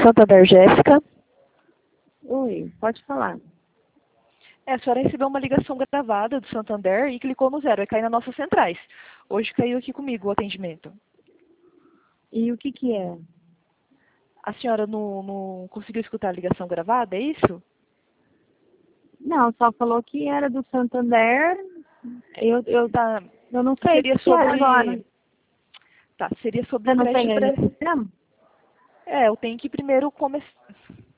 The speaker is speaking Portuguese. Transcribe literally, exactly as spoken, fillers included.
Santander, Jéssica. Oi, pode falar. É, a senhora recebeu uma ligação gravada do Santander e clicou no zero. Vai cair nas nossas centrais. Hoje caiu aqui comigo o atendimento. E o que que é? A senhora não, não conseguiu escutar a ligação gravada, é isso? Não, só falou que era do Santander. Eu, eu, Tá. eu não sei o Seria que que é sobre... agora. Tá, seria sobre Você não creche tem aí pré... no sistema? É, eu tenho que primeiro começar...